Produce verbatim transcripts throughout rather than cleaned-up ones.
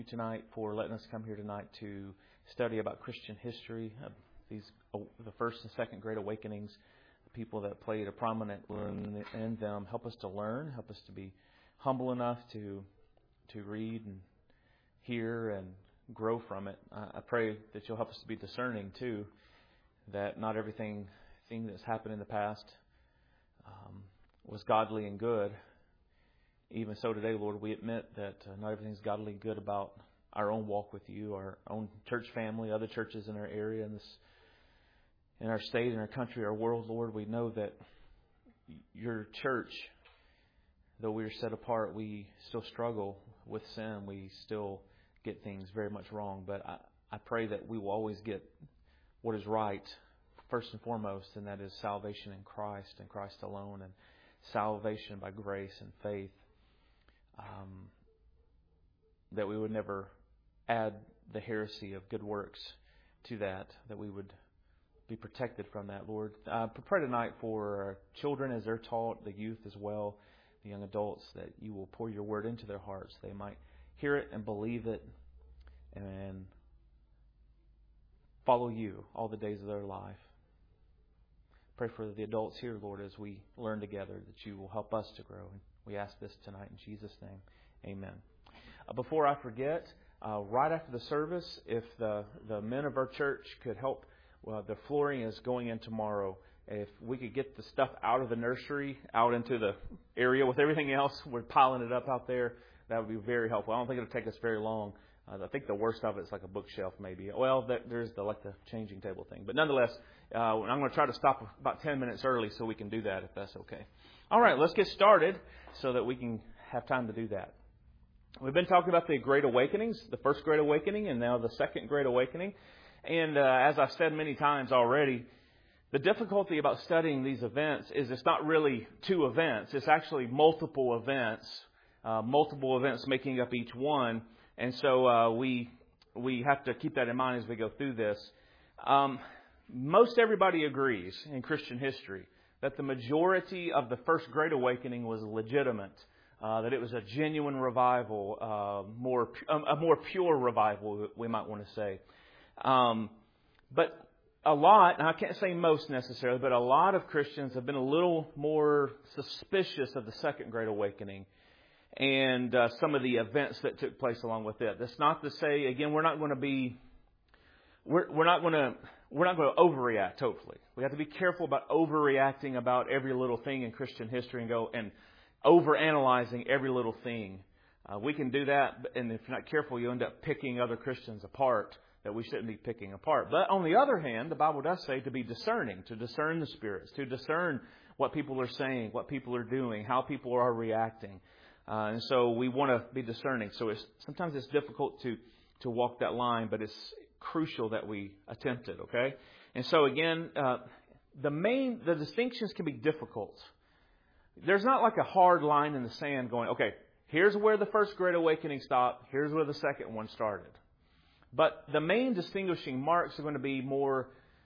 Tonight for letting us come here tonight to study about Christian history, uh, these uh, the first and second Great Awakenings, the people that played a prominent role in, in them. Help us to learn, help us to be humble enough to to read and hear and grow from it. Uh, I pray that you'll help us to be discerning too, that not everything thing that's happened in the past um, was godly and good. Even so today, Lord, we admit that uh, not everything's godly good about our own walk with you, our own church family, other churches in our area, in this, in our state, in our country, our world, Lord. We know that your church, though we are set apart, we still struggle with sin. We still get things very much wrong. But I, I pray that we will always get what is right, first and foremost, and that is salvation in Christ and Christ alone, and salvation by grace and faith. Um, that we would never add the heresy of good works to that, that we would be protected from that, Lord. Uh, pray tonight for our children as they're taught, the youth as well, the young adults, that you will pour your word into their hearts. They might hear it and believe it and follow you all the days of their life. Pray for the adults here, Lord, as we learn together, that you will help us to grow. We ask this tonight in Jesus' name. Amen. Uh, before I forget, uh, right after the service, if the, the men of our church could help, well, the flooring is going in tomorrow. If we could get the stuff out of the nursery, out into the area with everything else, we're piling it up out there, that would be very helpful. I don't think it'll take us very long. Uh, I think the worst of it is like a bookshelf maybe. Well, there's the like the changing table thing. But nonetheless, uh, I'm going to try to stop about ten minutes early so we can do that if that's okay. All right, let's get started so that we can have time to do that. We've been talking about the Great Awakenings, the first Great Awakening and now the second Great Awakening. And uh, as I've said many times already, the difficulty about studying these events is it's not really two events. It's actually multiple events, uh, multiple events making up each one. And so uh, we we have to keep that in mind as we go through this. Um, most everybody agrees in Christian history that the majority of the first Great Awakening was legitimate, uh, that it was a genuine revival, uh, more a more pure revival, we might want to say. Um, but a lot, and I can't say most necessarily, but a lot of Christians have been a little more suspicious of the second Great Awakening and uh, some of the events that took place along with it. That's not to say, again, we're not going to be, we're, we're not going to, we're not going to overreact totally. We have to be careful about overreacting about every little thing in Christian history and go and overanalyzing every little thing. Uh, we can do that, and if you're not careful, you end up picking other Christians apart that we shouldn't be picking apart. But on the other hand, the Bible does say to be discerning, to discern the spirits, to discern what people are saying, what people are doing, how people are reacting. Uh, and so we want to be discerning. So it's, sometimes it's difficult to, to walk that line, but it's crucial that we attempt it, okay? And so again, uh, the main, the distinctions can be difficult. There's not like a hard line in the sand going, okay, here's where the first Great Awakening stopped, here's where the second one started. But the main distinguishing marks are going to be more,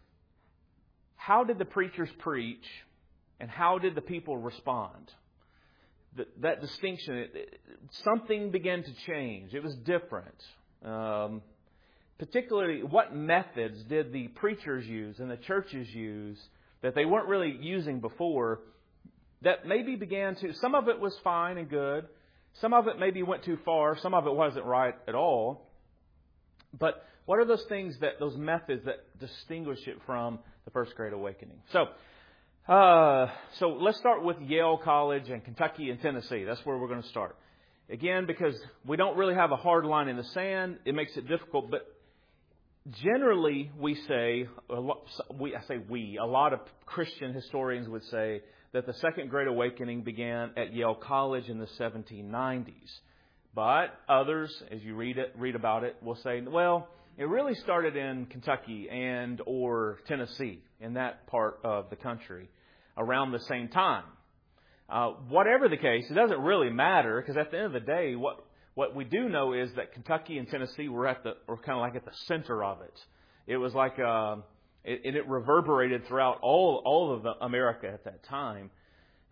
how did the preachers preach and how did the people respond? That, that distinction, it, it, something began to change. It was different. Um, particularly, what methods did the preachers use and the churches use that they weren't really using before that maybe began to, some of it was fine and good. Some of it maybe went too far. Some of it wasn't right at all. But what are those things, that those methods that distinguish it from the first Great Awakening? So, Uh, so let's start with Yale College and Kentucky and Tennessee. That's where we're going to start. Again, because we don't really have a hard line in the sand, it makes it difficult. But generally, we say, a lot, we, I say we, a lot of Christian historians would say that the Second Great Awakening began at Yale College in the seventeen nineties. But others, as you read it, read about it, will say, well, it really started in Kentucky and or Tennessee, in that part of the country, around the same time. Uh, whatever the case, it doesn't really matter, because at the end of the day, what what we do know is that Kentucky and Tennessee were at the were kind of like at the center of it. It was like uh, it, and it reverberated throughout all all of the America at that time.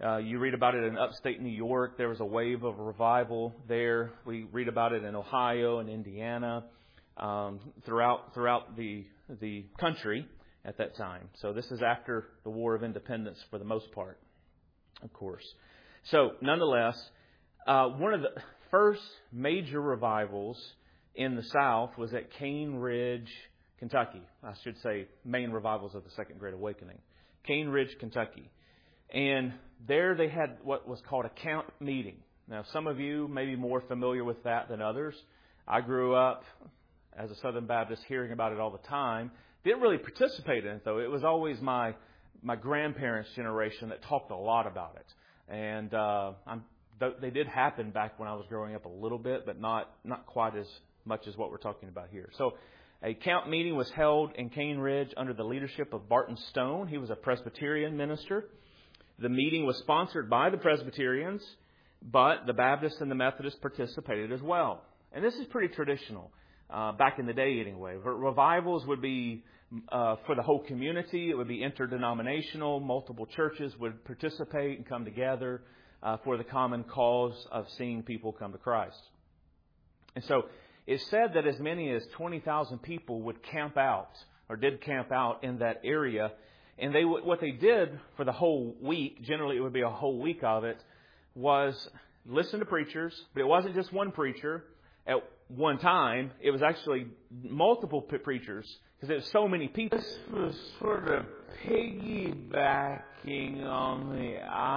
Uh, you read about it in upstate New York. There was a wave of revival there. We read about it in Ohio and Indiana, um, throughout throughout the the country at that time. So this is after the War of Independence for the most part, of course. So nonetheless, uh, one of the first major revivals in the South was at Cane Ridge, Kentucky. I should say main revivals of the Second Great Awakening. Cane Ridge, Kentucky. And there they had what was called a camp meeting. Now, some of you may be more familiar with that than others. I grew up as a Southern Baptist hearing about it all the time. Didn't really participate in it, though. It was always my my grandparents' generation that talked a lot about it. And uh, I'm, they did happen back when I was growing up a little bit, but not, not quite as much as what we're talking about here. So a camp meeting was held in Cane Ridge under the leadership of Barton Stone. He was a Presbyterian minister. The meeting was sponsored by the Presbyterians, but the Baptists and the Methodists participated as well. And this is pretty traditional, uh, back in the day anyway. Revivals would be uh, for the whole community. It would be interdenominational. Multiple churches would participate and come together uh, for the common cause of seeing people come to Christ. And so it's said that as many as twenty thousand people would camp out, or did camp out in that area. And they what they did for the whole week, generally it would be a whole week of it, was listen to preachers. But it wasn't just one preacher at one time. It was actually multiple preachers because there was so many people. This was sort of piggybacking on the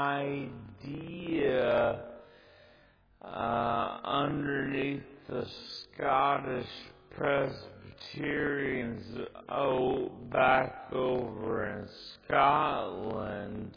idea uh, underneath the Scottish Presbyterians oh, back over in Scotland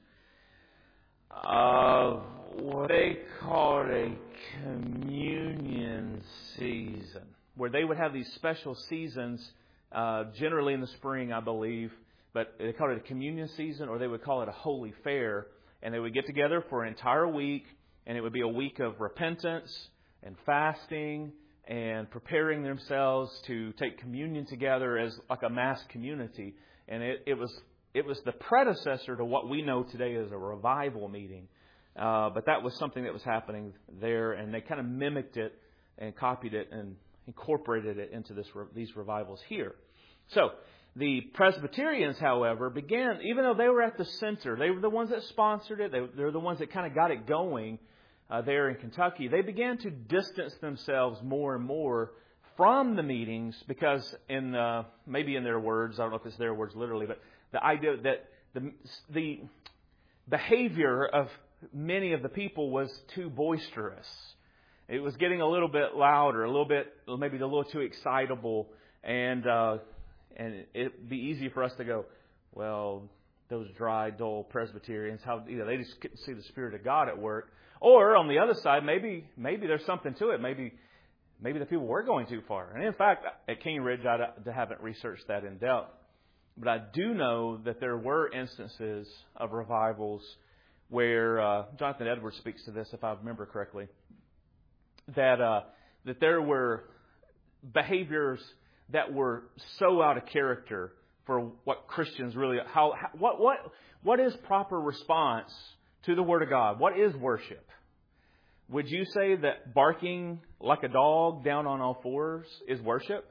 of what they called a communion season, where they would have these special seasons, uh, generally in the spring, I believe, but they called it a communion season, or they would call it a holy fair, and they would get together for an entire week, and it would be a week of repentance and fasting and preparing themselves to take communion together as like a mass community. And it, it was it was the predecessor to what we know today as a revival meeting. Uh, but that was something that was happening there, and they kind of mimicked it and copied it and incorporated it into this these revivals here. So the Presbyterians, however, began, even though they were at the center, they were the ones that sponsored it, they, they were the ones that kind of got it going, Uh, there in Kentucky, they began to distance themselves more and more from the meetings because, in uh, maybe in their words, I don't know if it's their words literally, but the idea that the the behavior of many of the people was too boisterous. It was getting a little bit louder, a little bit, maybe a little too excitable, and uh, and it'd be easy for us to go, well, those dry, dull Presbyterians, how you know they just couldn't see the Spirit of God at work. Or on the other side, maybe maybe there's something to it. Maybe maybe the people were going too far. And in fact, at Cane Ridge, I haven't researched that in depth. But I do know that there were instances of revivals where uh, Jonathan Edwards speaks to this, if I remember correctly, that uh, that there were behaviors that were so out of character for what Christians really how, how what what what is proper response to the Word of God? What is worship? Would you say that barking like a dog down on all fours is worship?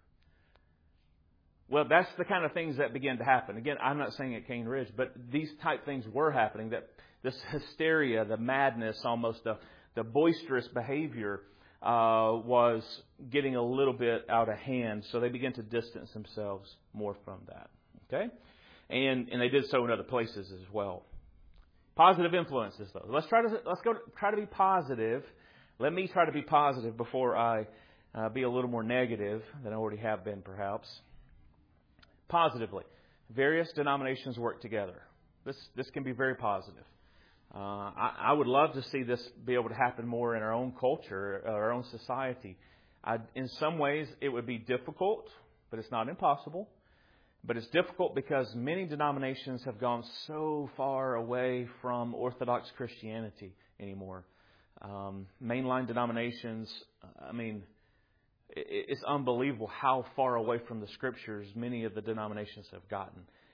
Well, that's the kind of things that began to happen. Again, I'm not saying at Cane Ridge, but these type things were happening. That this hysteria, the madness, almost the, the boisterous behavior uh, was getting a little bit out of hand. So they began to distance themselves more from that. Okay, and and they did so in other places as well. Positive influences, though. Let's try to let's go try to be positive. Let me try to be positive before I uh, be a little more negative than I already have been, perhaps. Positively, various denominations work together. This this can be very positive. Uh, I, I would love to see this be able to happen more in our own culture, our own society. I, in some ways, it would be difficult, but it's not impossible. But it's difficult because many denominations have gone so far away from Orthodox Christianity anymore. Um, mainline denominations, I mean, it's unbelievable how far away from the Scriptures many of the denominations have gotten.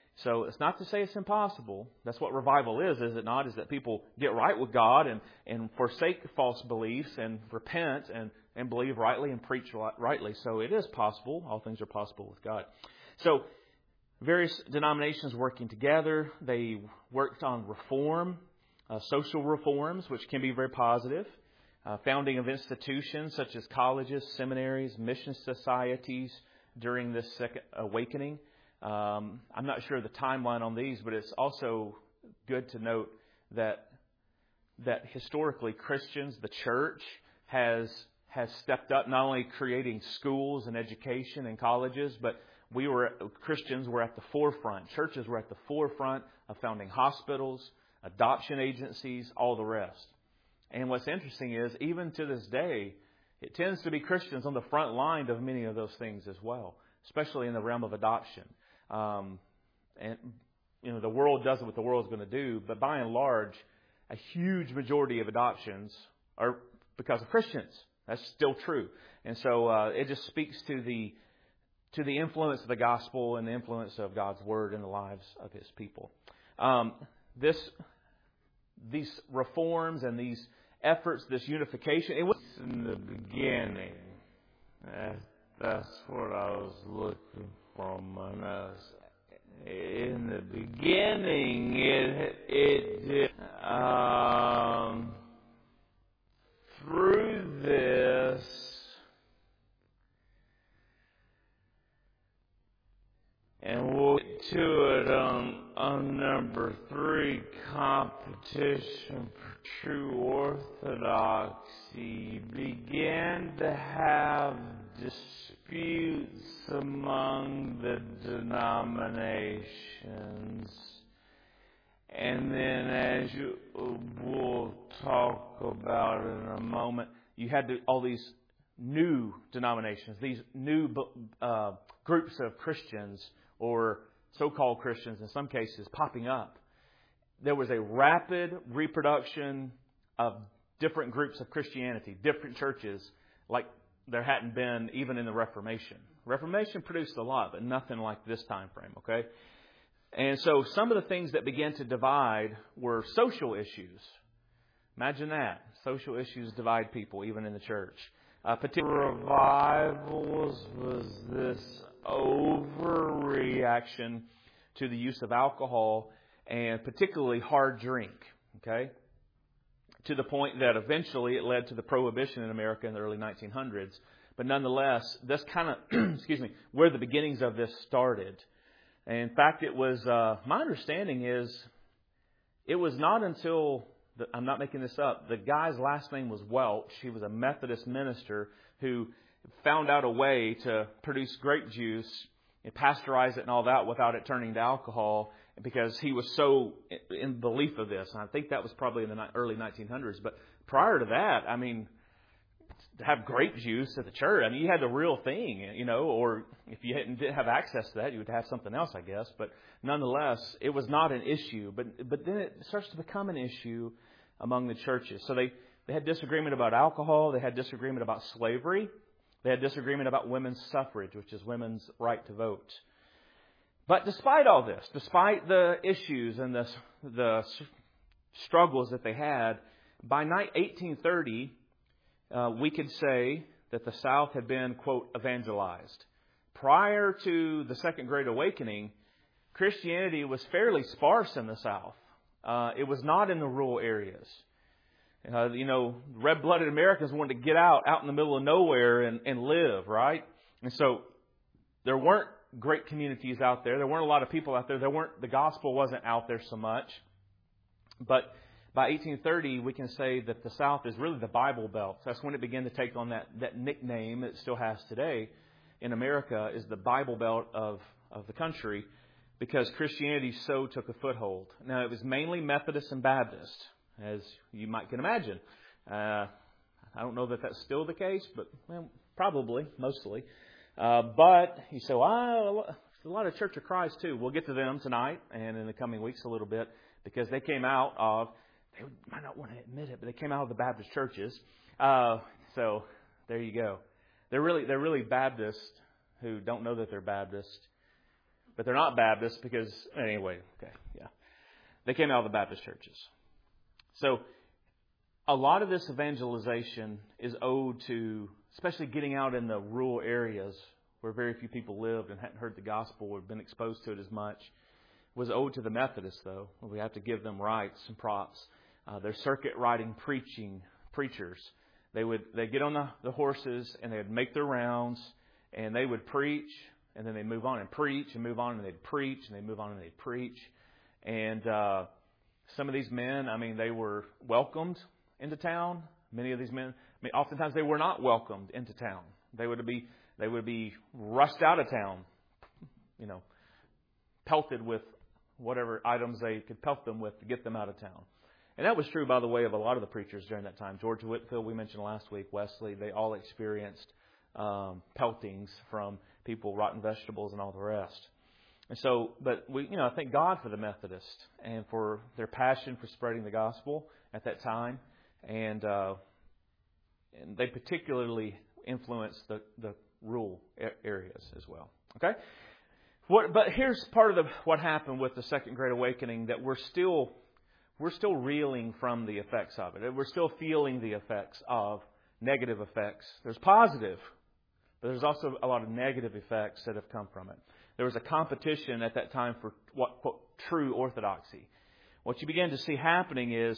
So it's not to say it's impossible. That's what revival is, is it not? Is that people get right with God and, and forsake false beliefs and repent and, and believe rightly and preach rightly. So it is possible. All things are possible with God. So various denominations working together. They worked on reform, uh, social reforms, which can be very positive. Uh, founding of institutions such as colleges, seminaries, mission societies during this second awakening. Um, I'm not sure of the timeline on these, but it's also good to note that that historically Christians, the church, has has stepped up, not only creating schools and education and colleges, but we were Christians were at the forefront. Churches were at the forefront of founding hospitals, adoption agencies, all the rest. And what's interesting is, even to this day, it tends to be Christians on the front line of many of those things as well, especially in the realm of adoption. Um, and, you know, the world does what the world's going to do, but by and large, a huge majority of adoptions are because of Christians. That's still true. And so uh, it just speaks to the to the influence of the gospel and the influence of God's word in the lives of His people. Um, this, these reforms and these efforts, this unification, it was in the beginning. That, that's what I was looking from when I was in the beginning. It it did um, through this and we'll get to it on on number three, competition for true orthodoxy began to have disputes among the denominations. And then, as you, we'll talk about in a moment, you had to, all these new denominations, these new uh, groups of Christians, or so-called Christians in some cases, popping up. There was a rapid reproduction of different groups of Christianity, different churches, like there hadn't been even in the Reformation. Reformation produced a lot, but nothing like this time frame, okay? And so some of the things that began to divide were social issues. Imagine that. Social issues divide people, even in the church. Uh, particular revivals was this overreaction to the use of alcohol and particularly hard drink, okay? To the point that eventually it led to the prohibition in America in the early nineteen hundreds. But nonetheless, that's kind of, excuse me, where the beginnings of this started. And in fact, it was, uh, my understanding is, it was not until, the, I'm not making this up, the guy's last name was Welch. He was a Methodist minister who found out a way to produce grape juice and pasteurize it and all that without it turning to alcohol, because he was so in belief of this. And I think that was probably in the early nineteen hundreds. But prior to that, I mean, to have grape juice at the church, I mean, you had the real thing, you know, or if you didn't have access to that, you would have something else, I guess. But nonetheless, it was not an issue. But but then it starts to become an issue among the churches. So they, they had disagreement about alcohol. They had disagreement about slavery. They had disagreement about women's suffrage, which is women's right to vote. But despite all this, despite the issues and the, the struggles that they had, by eighteen thirty, uh, we could say that the South had been, quote, evangelized. Prior to the Second Great Awakening, Christianity was fairly sparse in the South. Uh, it was not in the rural areas. Uh, you know, red-blooded Americans wanted to get out, out in the middle of nowhere and, and live, right? And so there weren't great communities out there. There weren't a lot of people out there. There weren't, the gospel wasn't out there so much. But by eighteen thirty, we can say that the South is really the Bible Belt. That's when it began to take on that, that nickname it still has today in America, is the Bible Belt of, of the country, because Christianity so took a foothold. Now, it was mainly Methodist and Baptist, as you might can imagine. Uh, I don't know that that's still the case, but well, probably, mostly. Uh, but you say, well, a lot of Church of Christ too. We'll get to them tonight and in the coming weeks a little bit, because they came out of, they might not want to admit it, but they came out of the Baptist churches. Uh, so there you go. They're really they're really Baptists who don't know that they're Baptist, but they're not Baptists because, anyway, okay, yeah. They came out of the Baptist churches. So a lot of this evangelization is owed to, especially getting out in the rural areas where very few people lived and hadn't heard the gospel or been exposed to it as much, was owed to the Methodists, though. We have to give them rights and props. Uh, they're circuit-riding preaching preachers. They would they get on the, the horses and they would make their rounds and they would preach and then they'd move on and preach and move on and they'd preach and they'd move on and they'd preach. And uh, some of these men, I mean, they were welcomed into town. Many of these men, I mean, oftentimes they were not welcomed into town. They would be they would be rushed out of town, you know, pelted with whatever items they could pelt them with to get them out of town. And that was true, by the way, of a lot of the preachers during that time. George Whitefield, we mentioned last week, Wesley, they all experienced um, peltings from people, rotten vegetables, and all the rest. And so, but we, you know, I thank God for the Methodists and for their passion for spreading the gospel at that time, and uh, and they particularly influenced the, the rural areas as well. Okay, what? But here's part of the, what happened with the Second Great Awakening that we're still we're still reeling from the effects of it. We're still feeling the effects of negative effects. There's positive, but there's also a lot of negative effects that have come from it. There was a competition at that time for what, quote, true orthodoxy. What you began to see happening is,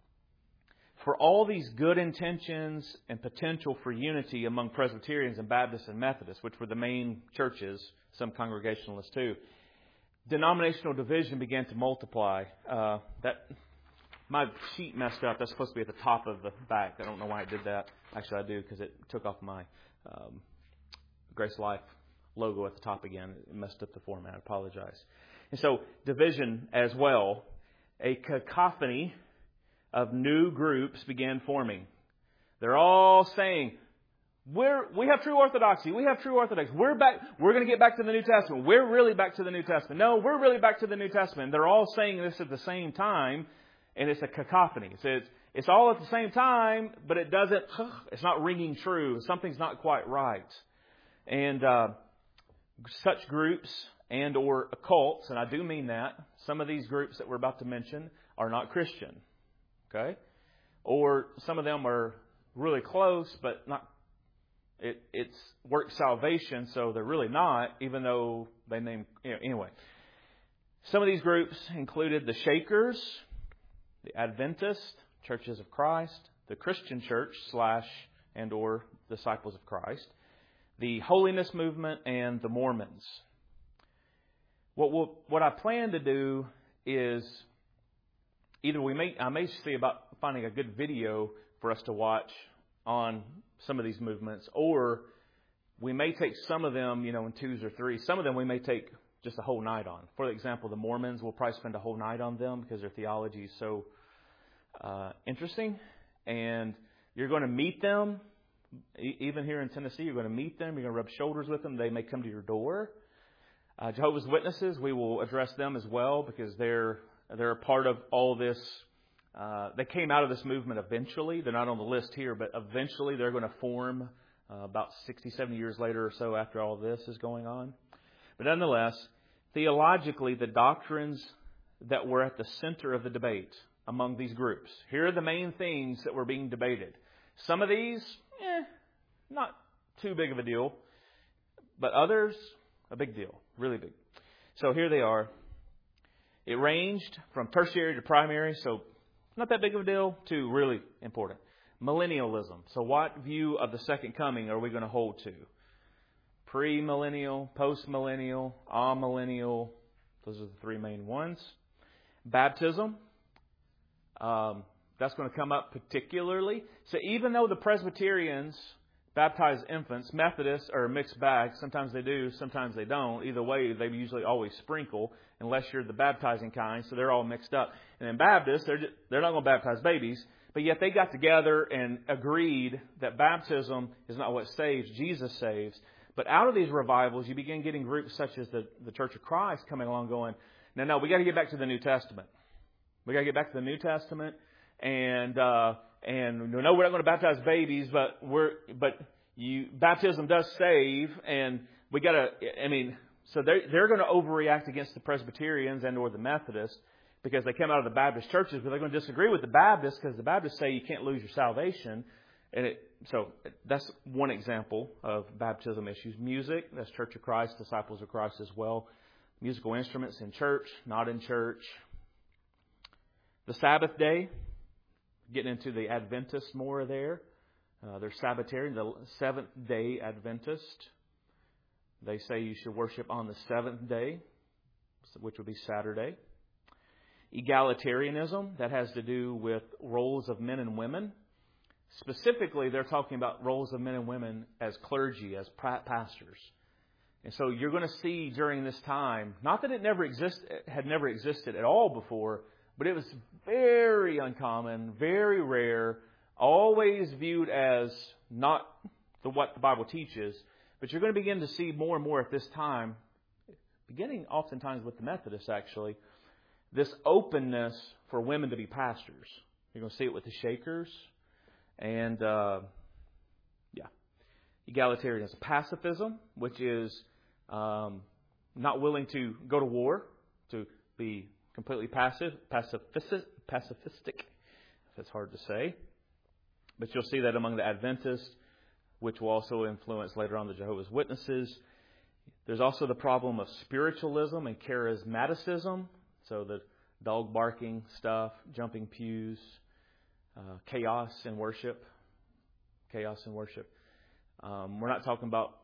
for all these good intentions and potential for unity among Presbyterians and Baptists and Methodists, which were the main churches, some Congregationalists too, denominational division began to multiply. Uh, that my sheet messed up. That's supposed to be at the top of the back. I don't know why I did that. Actually, I do, because it took off my um, Grace Life logo at the top again. It messed up the format. I apologize. And so, division as well. A cacophony of new groups began forming. They're all saying, We're, we have true orthodoxy. We have true orthodoxy. We're back. We're going to get back to the New Testament. We're really back to the New Testament. No, we're really back to the New Testament. They're all saying this at the same time, and it's a cacophony. It's, it's, it's all at the same time, but it doesn't, it's not ringing true. Something's not quite right. And uh, such groups and or occults, and I do mean that, some of these groups that we're about to mention are not Christian. Okay? Or some of them are really close, but not It, it's work salvation, so they're really not, even though they name, you know, anyway. Some of these groups included the Shakers, the Adventist, Churches of Christ, the Christian Church slash and or Disciples of Christ, the Holiness Movement, and the Mormons. What we'll, what I plan to do is either we may I may see about finding a good video for us to watch on some of these movements, or we may take some of them, you know, in twos or threes. Some of them we may take just a whole night on. For example, the Mormons, we'll probably spend a whole night on them because their theology is so uh, interesting. And you're going to meet them, e- even here in Tennessee, you're going to meet them, you're going to rub shoulders with them. They may come to your door. Uh, Jehovah's Witnesses, we will address them as well because they're they're a part of all this. Uh, they came out of this movement eventually. They're not on the list here, but eventually they're going to form uh, about sixty, seventy years later or so after all this is going on. But nonetheless, theologically, the doctrines that were at the center of the debate among these groups, here are the main things that were being debated. Some of these, eh, not too big of a deal, but others, a big deal, really big. So here they are. It ranged from tertiary to primary, so not that big of a deal, to really important. Millennialism. So what view of the second coming are we going to hold to? Pre-millennial, post-millennial, amillennial. Those are the three main ones. Baptism. Um, that's going to come up particularly. So even though the Presbyterians baptize infants, Methodists are a mixed bag. Sometimes they do, sometimes they don't. Either way, they usually always sprinkle, unless you're the baptizing kind. So they're all mixed up. And then Baptists, they're just, they're not going to baptize babies, but yet they got together and agreed that baptism is not what saves. Jesus saves. But out of these revivals, you begin getting groups such as the, the Church of Christ coming along, going, no, no, we got to get back to the New Testament. We got to get back to the New Testament, and uh, and no, we're not going to baptize babies, but we're but you baptism does save, and we got to. I mean, so they're, they're going to overreact against the Presbyterians and or the Methodists because they come out of the Baptist churches, but they're going to disagree with the Baptists because the Baptists say you can't lose your salvation. And it, so that's one example of baptism issues. Music, that's Church of Christ, Disciples of Christ as well. Musical instruments in church, not in church. The Sabbath day, getting into the Adventists more there. Uh, they're Sabbatarian, the Seventh Day Adventist. They say you should worship on the seventh day, which would be Saturday. Egalitarianism, that has to do with roles of men and women. Specifically, they're talking about roles of men and women as clergy, as pastors. And so you're going to see during this time, not that it never exist, had never existed at all before, but it was very uncommon, very rare, always viewed as not the, what the Bible teaches. But you're going to begin to see more and more at this time, beginning oftentimes with the Methodists actually, this openness for women to be pastors. You're going to see it with the Shakers. And, uh, yeah, egalitarianism. Pacifism, which is um, not willing to go to war, to be completely passive, pacifistic, pacifistic, that's hard to say. But you'll see that among the Adventists, which will also influence later on the Jehovah's Witnesses. There's also the problem of spiritualism and charismaticism. So the dog barking stuff, jumping pews, uh, chaos in worship. Chaos in worship. Um, we're not talking about,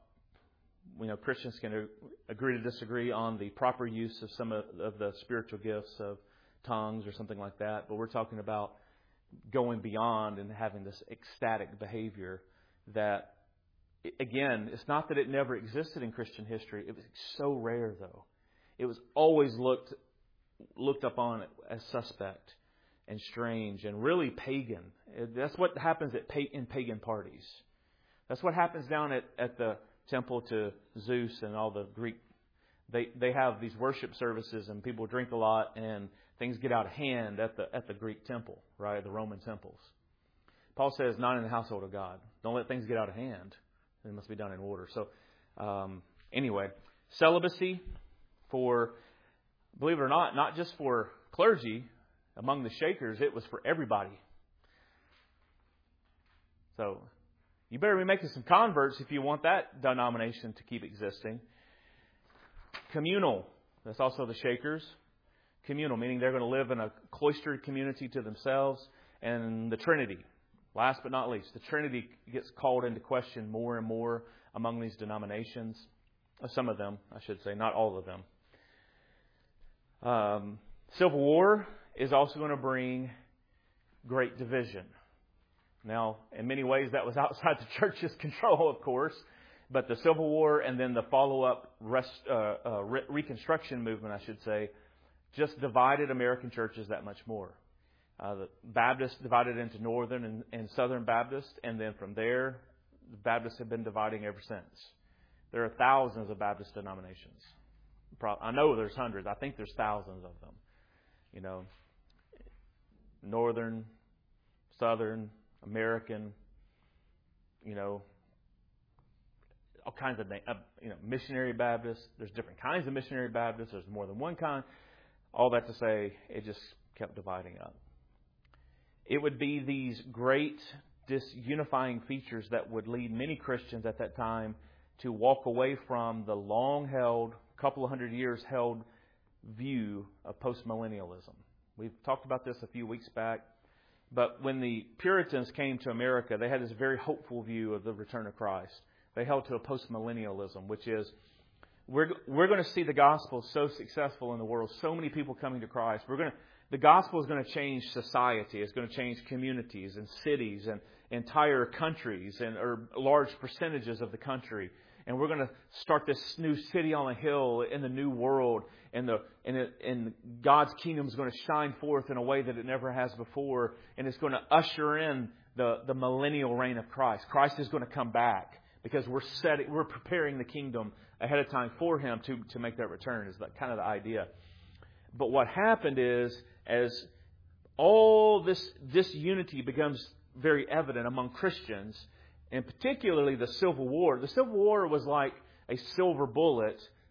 you know, Christians can agree to disagree on the proper use of some of, of the spiritual gifts of tongues or something like that. But we're talking about going beyond and having this ecstatic behavior that, again, it's not that it never existed in Christian history. It was so rare, though. It was always looked looked upon as suspect and strange and really pagan. That's what happens at in pagan parties. That's what happens down at, at the temple to Zeus and all the Greek. They they have these worship services and people drink a lot and things get out of hand at the at the Greek temple, right? The Roman temples. Paul says, not in the household of God. Don't let things get out of hand. It must be done in order. So, um, anyway, celibacy for, believe it or not, not just for clergy. Among the Shakers, it was for everybody. So, you better be making some converts if you want that denomination to keep existing. Communal. That's also the Shakers. Communal, meaning they're going to live in a cloistered community to themselves. And the Trinity. Last but not least, the Trinity gets called into question more and more among these denominations. Some of them, I should say, not all of them. Um, Civil War is also going to bring great division. Now, in many ways, that was outside the church's control, of course. But the Civil War and then the follow-up rest, uh, uh, re- Reconstruction movement, I should say, just divided American churches that much more. Uh, the Baptists divided into Northern and, and Southern Baptists, and then from there, the Baptists have been dividing ever since. There are thousands of Baptist denominations. I know there's hundreds. I think there's thousands of them. You know, Northern, Southern, American, you know, all kinds of, uh, you know, missionary Baptists. There's different kinds of missionary Baptists. There's more than one kind. All that to say, it just kept dividing up. It would be these great disunifying features that would lead many Christians at that time to walk away from the long-held, couple of hundred years held view of postmillennialism. We've talked about this a few weeks back. But when the Puritans came to America, they had this very hopeful view of the return of Christ. They held to a postmillennialism, which is we're we're going to see the gospel so successful in the world, so many people coming to Christ. We're going to the gospel is going to change society. It's going to change communities and cities and entire countries and or large percentages of the country. And we're going to start this new city on a hill in the new world, and the and, it, and God's kingdom is going to shine forth in a way that it never has before, and it's going to usher in the, the millennial reign of Christ. Christ is going to come back because we're setting, we're preparing the kingdom ahead of time for Him to, to make that return. Is that kind of the idea? But what happened is, as all this disunity becomes very evident among Christians, and particularly the Civil War. The Civil War was like a silver bullet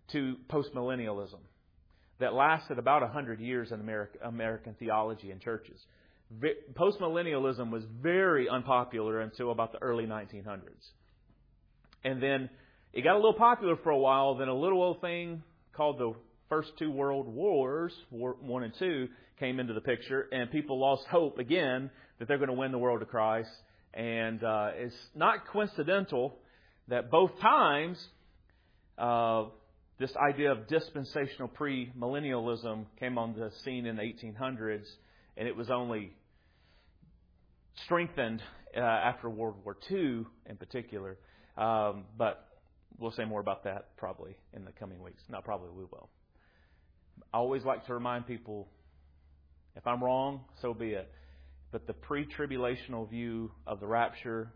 to postmillennialism that lasted about one hundred years in America, American theology and churches. Postmillennialism was very unpopular until about the early nineteen hundreds. And then it got a little popular for a while. Then a little old thing called the first two world wars, War One and Two, came into the picture, and people lost hope again that they're going to win the world to Christ. And uh, it's not coincidental that both times uh, this idea of dispensational premillennialism came on the scene in the eighteen hundreds, and it was only strengthened uh, after World War Two in particular. Um, but we'll say more about that probably in the coming weeks. Not probably, we will. I always like to remind people, if I'm wrong, so be it. But the pre-tribulational view of the rapture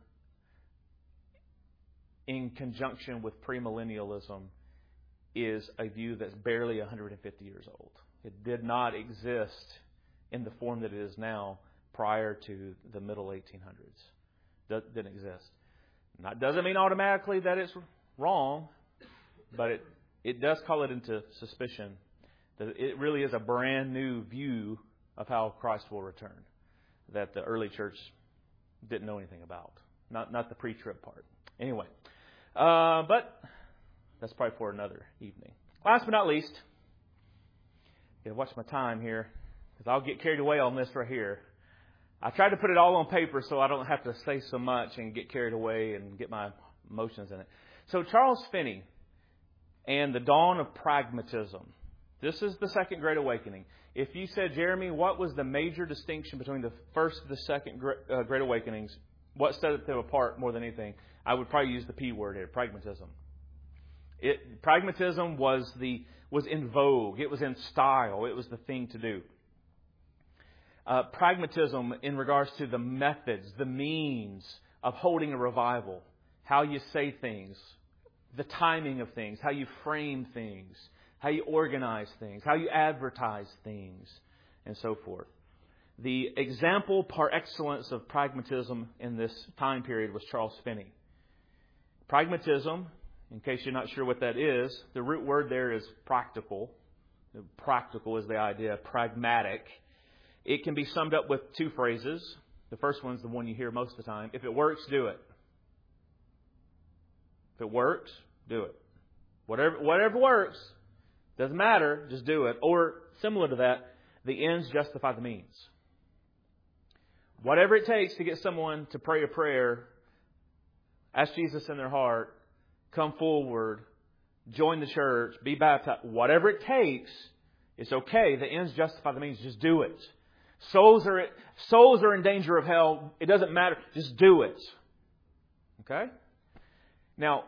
in conjunction with premillennialism is a view that's barely one hundred fifty years old. It did not exist in the form that it is now prior to the middle eighteen hundreds. That didn't exist. That doesn't mean automatically that it's wrong, but it, it does call it into suspicion that it really is a brand new view of how Christ will return that the early church didn't know anything about. Not not the pre-trib part. Anyway, uh, but that's probably for another evening. Last but not least, gotta watch my time here because I'll get carried away on this right here. I tried to put it all on paper so I don't have to say so much and get carried away and get my emotions in it. So Charles Finney and the dawn of pragmatism. This is the Second Great Awakening. If you said, Jeremy, what was the major distinction between the first and the second Great Awakenings? What set them apart more than anything? I would probably use the P word here, pragmatism. It, pragmatism was the was in vogue. It was in style. It was the thing to do. Uh, pragmatism in regards to the methods, the means of holding a revival, how you say things, the timing of things, how you frame things, how you organize things, how you advertise things, and so forth. The example par excellence of pragmatism in this time period was Charles Finney. Pragmatism, in case you're not sure what that is, the root word there is practical. Practical is the idea, pragmatic. It can be summed up with two phrases. The first one's the one you hear most of the time. If it works, do it. If it works, do it. Whatever, whatever works, doesn't matter, just do it. Or, similar to that, the ends justify the means. Whatever it takes to get someone to pray a prayer, ask Jesus in their heart, come forward, join the church, be baptized. Whatever it takes, it's okay. The ends justify the means. Just do it. Souls are souls are in danger of hell. It doesn't matter. Just do it. Okay? Now,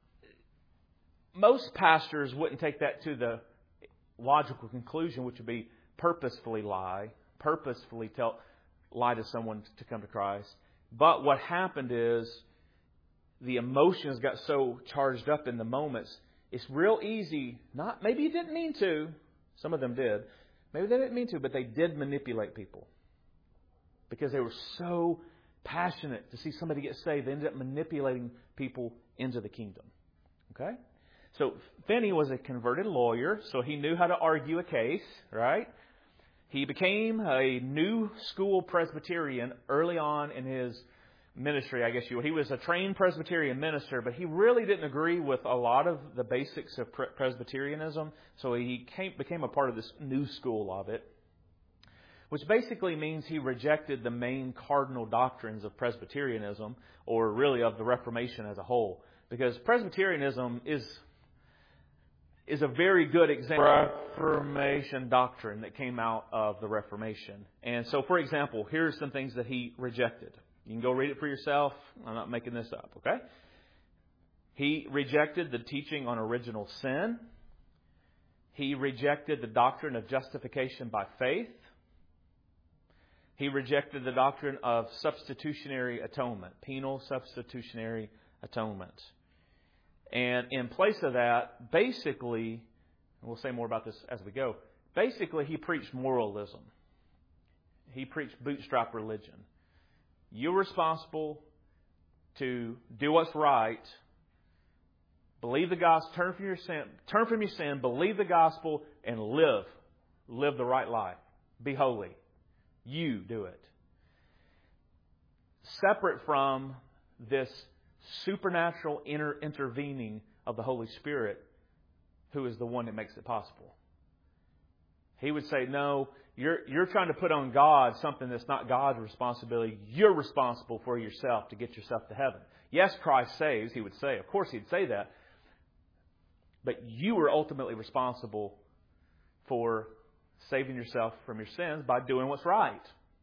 most pastors wouldn't take that to the logical conclusion, which would be purposefully lie, purposefully tell lie to someone to come to Christ. But what happened is the emotions got so charged up in the moments. It's real easy. Not maybe you didn't mean to. Some of them did. Maybe they didn't mean to, but they did manipulate people. Because they were so passionate to see somebody get saved, they ended up manipulating people into the kingdom. Okay? So Finney was a converted lawyer, so he knew how to argue a case, right? He became a new school Presbyterian early on in his ministry, I guess you would. He was a trained Presbyterian minister, but he really didn't agree with a lot of the basics of Presbyterianism, so he came, became a part of this new school of it, which basically means he rejected the main cardinal doctrines of Presbyterianism, or really of the Reformation as a whole, because Presbyterianism is is a very good example of Reformation doctrine that came out of the Reformation. And so, for example, here's some things that he rejected. You can go read it for yourself. I'm not making this up, okay? He rejected the teaching on original sin. He rejected the doctrine of justification by faith. He rejected the doctrine of substitutionary atonement, penal substitutionary atonement. And in place of that, basically, and we'll say more about this as we go, basically he preached moralism. He preached bootstrap religion. You're responsible to do what's right, Believe the gospel, turn from your sin, turn from your sin, believe the gospel, and live. Live the right life. Be holy. You do it. Separate from this supernatural inner intervening of the Holy Spirit, who is the one that makes it possible. He would say, no, you're, you're trying to put on God something that's not God's responsibility. You're responsible for yourself to get yourself to heaven. Yes, Christ saves, he would say. Of course he'd say that. But you are ultimately responsible for saving yourself from your sins by doing what's right.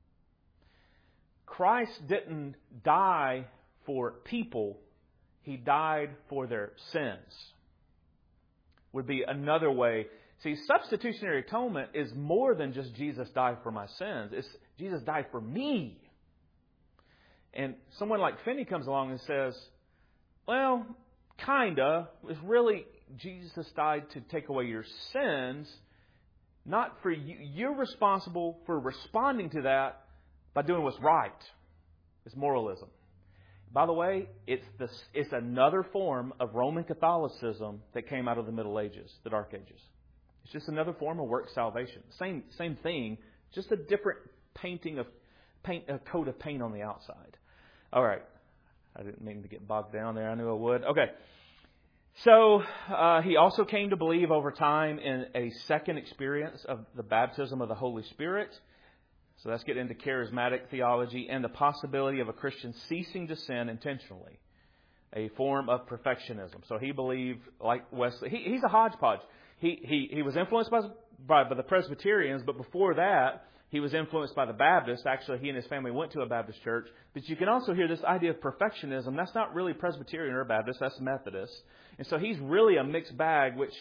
Christ didn't die for people. He died for their sins. Would be another way. See, substitutionary atonement is more than just Jesus died for my sins. It's Jesus died for me. And someone like Finney comes along and says, well, kinda. It's really Jesus died to take away your sins, not for you. You're responsible for responding to that by doing what's right. It's moralism. By the way, it's this, it's another form of Roman Catholicism that came out of the Middle Ages, the Dark Ages. It's just another form of work salvation. Same same thing, just a different painting of paint, a coat of paint on the outside. All right, I didn't mean to get bogged down there. I knew I would. Okay, so uh, he also came to believe over time in a second experience of the baptism of the Holy Spirit. So let's get into charismatic theology and the possibility of a Christian ceasing to sin intentionally, a form of perfectionism. So he believed, like Wesley, he, he's a hodgepodge. He he he was influenced by, by by the Presbyterians, but before that, he was influenced by the Baptists. Actually, he and his family went to a Baptist church. But you can also hear this idea of perfectionism. That's not really Presbyterian or Baptist. That's Methodist. And so he's really a mixed bag, which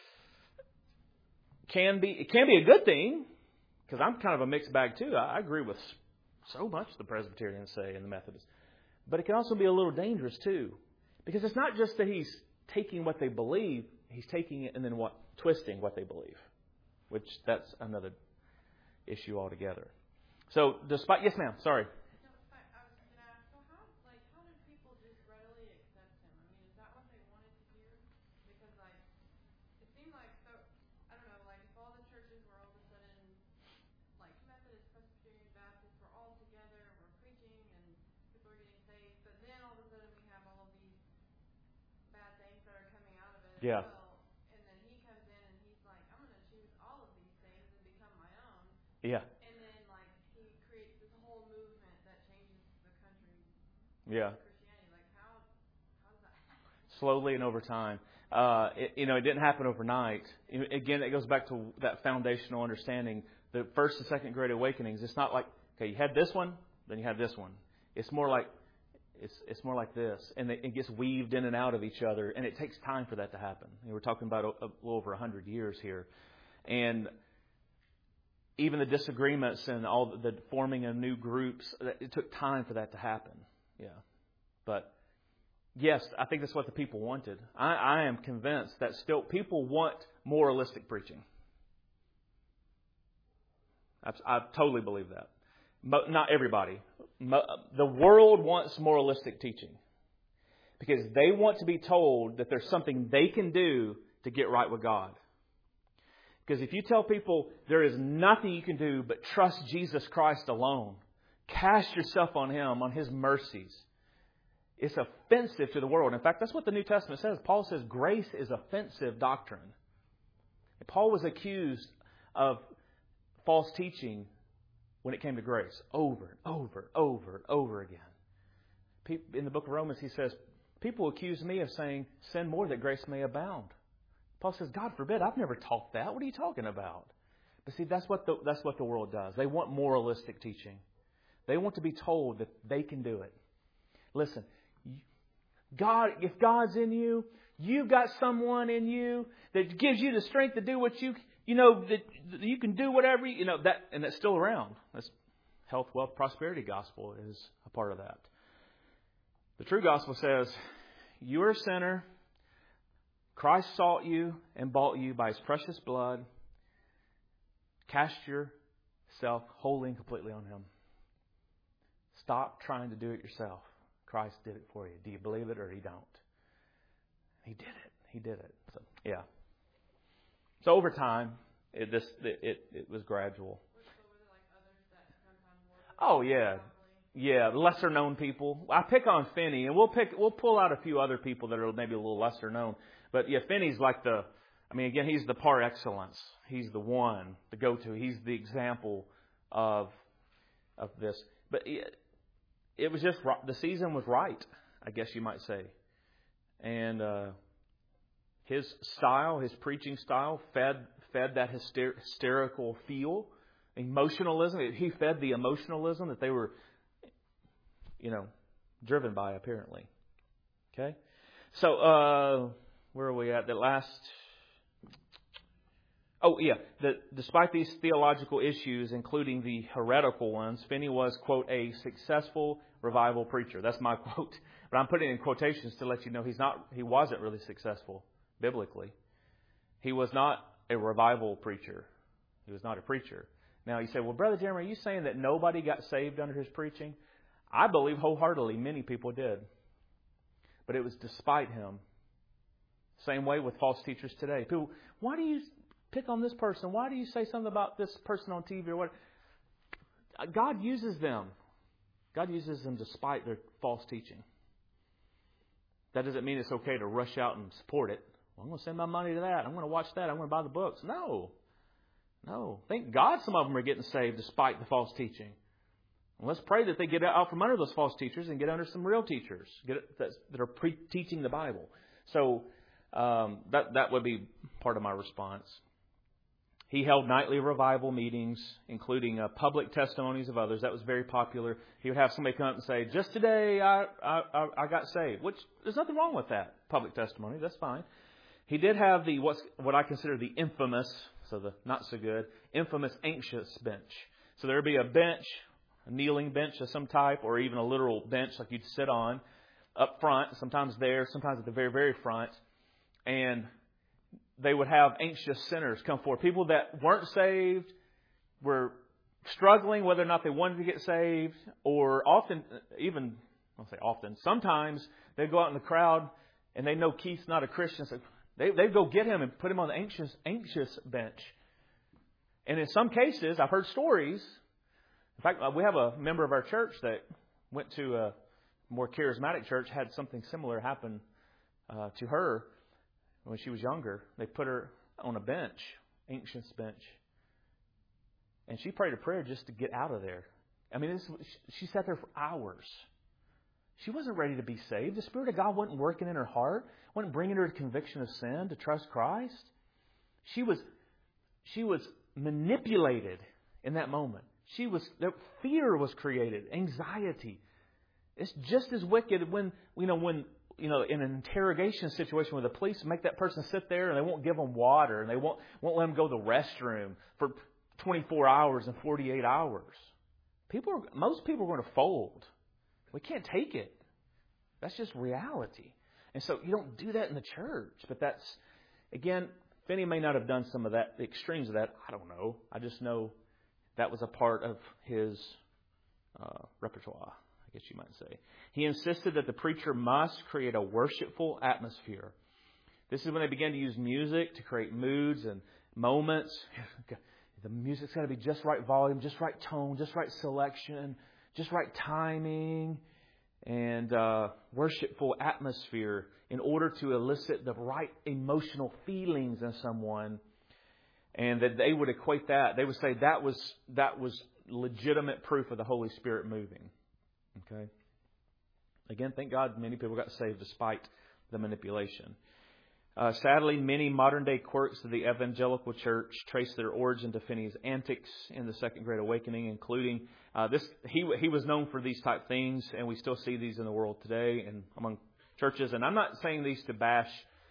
can be it can be a good thing. Because I'm kind of a mixed bag too. I agree with so much the Presbyterians say and the Methodists. But it can also be a little dangerous too. Because it's not just that he's taking what they believe, he's taking it and then what twisting what they believe. Which that's another issue altogether. So despite yes ma'am, sorry. Yeah. Well, and then he comes in and he's like, I'm going to choose all of these things and become my own. Yeah. And then, like, he creates this whole movement that changes the country. Yeah. Christianity. Like, how, how does that happen? Slowly and over time. Uh, it, you know, it didn't happen overnight. Again, it goes back to that foundational understanding. The first and second great awakenings, it's not like, okay, you had this one, then you had this one. It's more like, It's it's more like this, and it gets weaved in and out of each other, and it takes time for that to happen. We're talking about a, a little over a hundred years here, and even the disagreements and all the, the forming of new groups, it took time for that to happen. Yeah, but yes, I think that's what the people wanted. I, I am convinced that still people want moralistic preaching. I, I totally believe that. But not everybody. The world wants moralistic teaching because they want to be told that there's something they can do to get right with God. Because if you tell people there is nothing you can do but trust Jesus Christ alone, cast yourself on Him, on His mercies, it's offensive to the world. In fact, that's what the New Testament says. Paul says grace is offensive doctrine. And Paul was accused of false teaching when it came to grace, over and over, over and over again. In the book of Romans, he says, people accuse me of saying, sin more that grace may abound. Paul says, God forbid, I've never taught that. What are you talking about? But see, that's what the, that's what the world does. They want moralistic teaching. They want to be told that they can do it. Listen, God, if God's in you, you've got someone in you that gives you the strength to do what you You know, that you can do whatever, you know, that, and that's still around. That's health, wealth, prosperity gospel is a part of that. The true gospel says, you are a sinner. Christ sought you and bought you by His precious blood. Cast yourself wholly and completely on Him. Stop trying to do it yourself. Christ did it for you. Do you believe it or you don't? He did it. he did it. So yeah. So over time, it this it it, it was gradual. Oh yeah, yeah. Lesser known people. I pick on Finney, and we'll pick we'll pull out a few other people that are maybe a little lesser known. But yeah, Finney's like the. I mean, again, he's the par excellence. He's the one, the go-to. He's the example of of this. But it, it was just the season was right, I guess you might say. And uh, his style, his preaching style, fed fed that hyster- hysterical feel, emotionalism. He fed the emotionalism that they were, you know, driven by, apparently. Okay? So, uh, where are we at? The last... Oh, yeah. The, despite these theological issues, including the heretical ones, Finney was, quote, a successful revival preacher. That's my quote. But I'm putting it in quotations to let you know he's not. He wasn't really successful biblically. He was not a revival preacher. He was not a preacher. Now, you say, well, Brother Jeremy, are you saying that nobody got saved under his preaching? I believe wholeheartedly many people did. But it was despite him. Same way with false teachers today. People, why do you pick on this person? Why do you say something about this person on T V or what? God uses them. God uses them despite their false teaching. That doesn't mean it's okay to rush out and support it. Well, I'm going to send my money to that. I'm going to watch that. I'm going to buy the books. No. No. Thank God some of them are getting saved despite the false teaching. And let's pray that they get out from under those false teachers and get under some real teachers get it, that, that are pre- teaching the Bible. So um, that that would be part of my response. He held nightly revival meetings, including uh, public testimonies of others. That was very popular. He would have somebody come up and say, just today I, I, I got saved, which there's nothing wrong with that, public testimony. That's fine. He did have the what's, what I consider the infamous, so the not so good, infamous anxious bench. So there would be a bench, a kneeling bench of some type, or even a literal bench like you'd sit on up front, sometimes there, sometimes at the very, very front. And they would have anxious sinners come forward. People that weren't saved, were struggling whether or not they wanted to get saved, or often, even, I'll say often, sometimes they'd go out in the crowd and they know Keith's not a Christian. So they, they'd go get him and put him on the anxious, anxious bench. And in some cases, I've heard stories. In fact, we have a member of our church that went to a more charismatic church, had something similar happen uh, to her. When she was younger, they put her on a bench, anxious bench. And she prayed a prayer just to get out of there. I mean, this, she sat there for hours. She wasn't ready to be saved. The Spirit of God wasn't working in her heart, wasn't bringing her to conviction of sin, to trust Christ. She was, she was manipulated in that moment. She was, fear was created, anxiety. It's just as wicked when, you know, when, you know, in an interrogation situation where the police make that person sit there and they won't give them water and they won't won't let them go to the restroom for twenty-four hours and forty-eight hours. People, are, most people are going to fold. We can't take it. That's just reality. And so you don't do that in the church. But that's, again, Finney may not have done some of that, the extremes of that. I don't know. I just know that was a part of his uh, repertoire, I guess you might say. He insisted that the preacher must create a worshipful atmosphere. This is when they began to use music to create moods and moments. The music's got to be just right volume, just right tone, just right selection, just right timing, and uh, worshipful atmosphere in order to elicit the right emotional feelings in someone. And that they would equate that. They would say that was that was legitimate proof of the Holy Spirit moving. Okay. Again, thank God many people got saved despite the manipulation. Uh, sadly, many modern-day quirks of the evangelical church trace their origin to Finney's antics in the Second Great Awakening, including uh, this. He he was known for these type things, and we still see these in the world today and among churches. And I'm not saying these to bash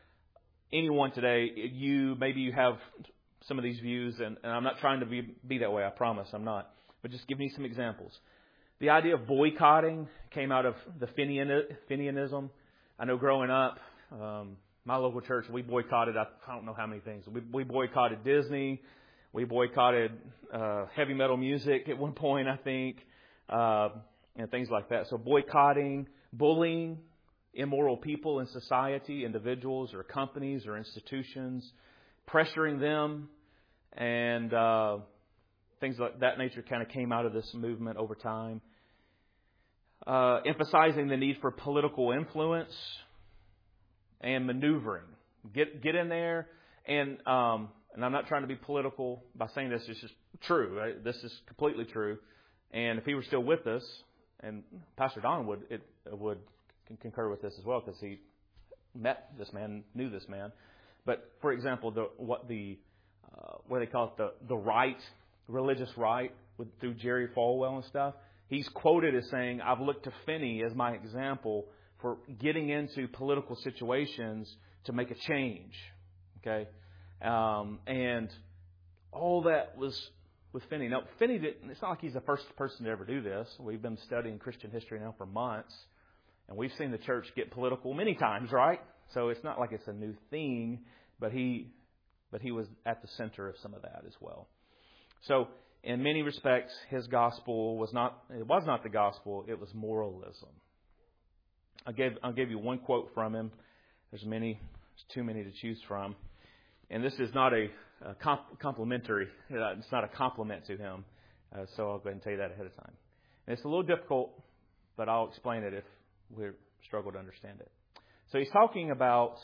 anyone today. You maybe you have some of these views, and, and I'm not trying to be be that way. I promise, I'm not. But just give me some examples. The idea of boycotting came out of the Finian, Finianism. I know growing up, um, my local church, we boycotted, I don't know how many things. We, we boycotted Disney. We boycotted uh, heavy metal music at one point, I think, uh, and things like that. So boycotting, bullying, immoral people in society, individuals or companies or institutions, pressuring them, and uh, things like that nature kind of came out of this movement over time. Uh, emphasizing the need for political influence and maneuvering. Get get in there, and um, and I'm not trying to be political by saying this. It's just true. Right? This is completely true. And if he were still with us, and Pastor Don would it would concur with this as well, because he met this man, knew this man. But for example, the what the uh, what they call it, the the right, religious right, with, through Jerry Falwell and stuff. He's quoted as saying, "I've looked to Finney as my example for getting into political situations to make a change." Okay, um, and all that was with Finney. Now, Finney didn't. It's not like he's the first person to ever do this. We've been studying Christian history now for months, and we've seen the church get political many times, right? So it's not like it's a new thing, but he, but he was at the center of some of that as well. So, in many respects, his gospel was not, it was not the gospel, it was moralism. I'll give, I'll give you one quote from him. There's many, there's too many to choose from. And this is not a, a comp- complimentary, it's not a compliment to him. Uh, so I'll go ahead and tell you that ahead of time. And it's a little difficult, but I'll explain it if we struggle to understand it. So he's talking about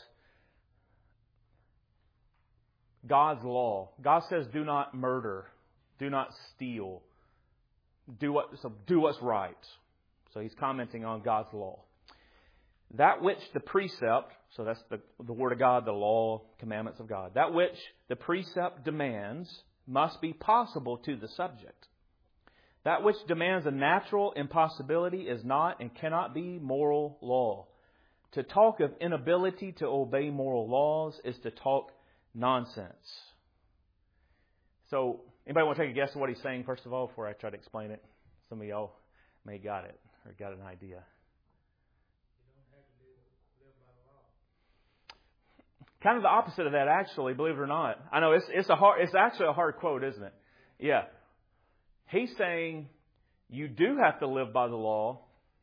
God's law. God says, do not murder. Do not steal. Do what, so do what's right. So he's commenting on God's law. That which the precept, so that's the, the Word of God, the law, commandments of God. That which the precept demands must be possible to the subject. That which demands a natural impossibility is not and cannot be moral law. To talk of inability to obey moral laws is to talk nonsense. So, anybody want to take a guess at what he's saying, first of all, before I try to explain it? Some of y'all may got it or got an idea. You don't have to live, live by the law. Kind of the opposite of that, actually, believe it or not. I know it's it's a hard, it's actually a hard quote, isn't it? Yeah. He's saying you do have to live by the law,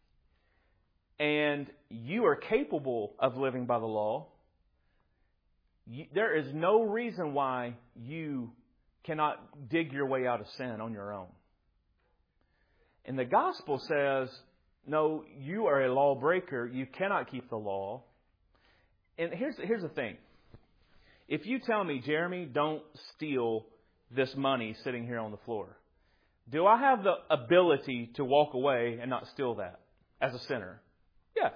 and you are capable of living by the law. You, there is no reason why you cannot dig your way out of sin on your own. And the gospel says, no, you are a lawbreaker. You cannot keep the law. And here's, here's the thing. If you tell me, Jeremy, don't steal this money sitting here on the floor, do I have the ability to walk away and not steal that as a sinner? Yes.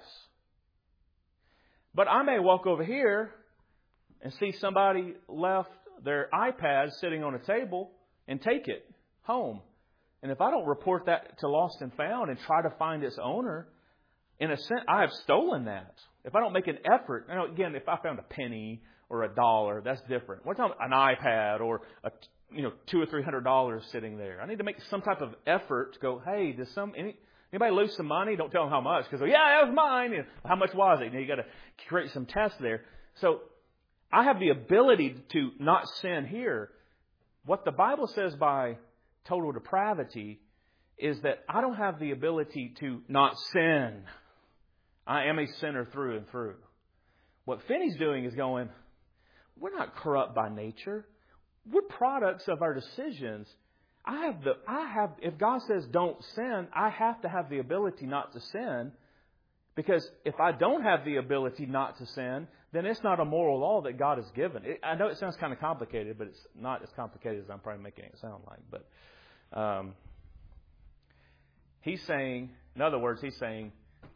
But I may walk over here and see somebody left their iPad sitting on a table and take it home. And if I don't report that to Lost and Found and try to find its owner, in a sense, I have stolen that. If I don't make an effort, you know, again, if I found a penny or a dollar, that's different. What about an iPad or a, you know, two or three hundred dollars sitting there? I need to make some type of effort to go, hey, does some any, anybody lose some money? Don't tell them how much, because yeah, that was mine. And how much was it? You know, you got to create some tests there. So I have the ability to not sin here. What the Bible says by total depravity is that I don't have the ability to not sin. I am a sinner through and through. What Finney's doing is going, we're not corrupt by nature. We're products of our decisions. I have the, I have, if God says don't sin, I have to have the ability not to sin. Because if I don't have the ability not to sin, then it's not a moral law that God has given. It, I know it sounds kind of complicated, but it's not as complicated as I'm probably making it sound like. But um, he's saying, in other words, he's saying,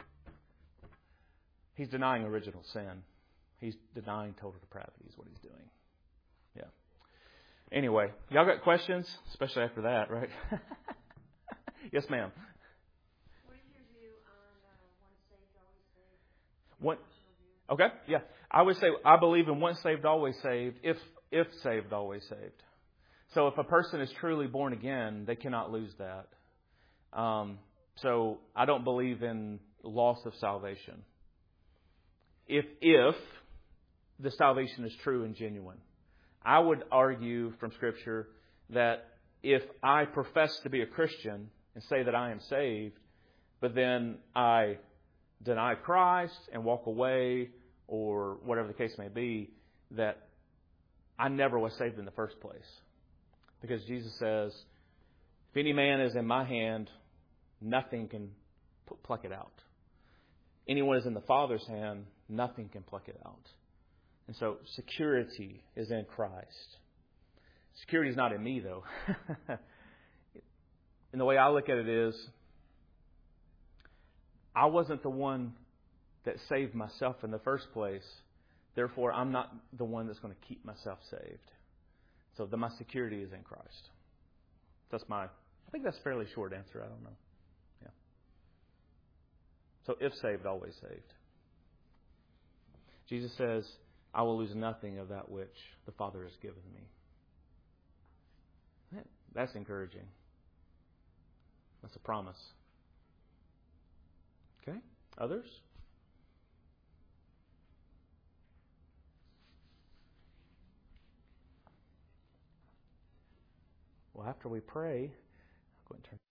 he's denying original sin. He's denying total depravity is what he's doing. Yeah. Anyway, y'all got questions? Especially after that, right? Yes, ma'am. What is your view on uh, once saved, always saved? One, okay, yeah. I would say I believe in once saved, always saved, if if saved, always saved. So if a person is truly born again, they cannot lose that. Um, so I don't believe in loss of salvation. If if the salvation is true and genuine. I would argue from Scripture that if I profess to be a Christian and say that I am saved, but then I deny Christ and walk away, or whatever the case may be, that I never was saved in the first place. Because Jesus says, if any man is in my hand, nothing can pluck it out. Anyone is in the Father's hand, nothing can pluck it out. And so security is in Christ. Security is not in me, though. And the way I look at it is, I wasn't the one that saved myself in the first place. Therefore, I'm not the one that's going to keep myself saved. So the, my security is in Christ. That's my, I think that's a fairly short answer. I don't know. Yeah. So if saved, always saved. Jesus says, I will lose nothing of that which the Father has given me. That's encouraging. That's a promise. Okay? Others? Well, after we pray, I'll go and turn.